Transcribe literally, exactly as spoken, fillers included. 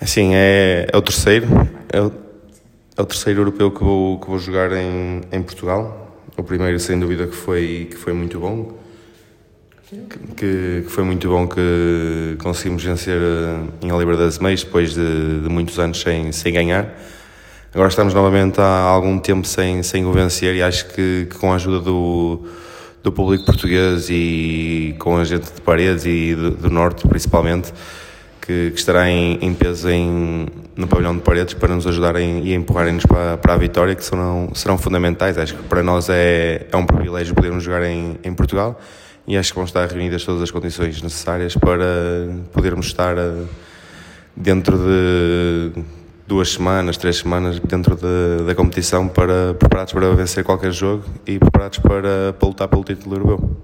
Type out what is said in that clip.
Assim, é, é o terceiro, é o, é o terceiro europeu que vou, que vou jogar em, em Portugal. O primeiro, sem dúvida, que foi, que foi muito bom, que, que foi muito bom que conseguimos vencer em Oliveira das Meias depois de, de muitos anos sem, sem ganhar. Agora estamos novamente há algum tempo sem, sem o vencer e acho que, que com a ajuda do, do público português e com a gente de Paredes e do, do Norte principalmente, que, que estará em, em peso em, no pavilhão de Paredes para nos ajudarem e empurrarem-nos para, para a vitória, que serão, serão fundamentais. Acho que para nós é, é um privilégio podermos jogar em, em Portugal e acho que vão estar reunidas todas as condições necessárias para podermos estar dentro de duas semanas, três semanas dentro de, da competição, para, preparados para vencer qualquer jogo e preparados para, para lutar pelo título europeu.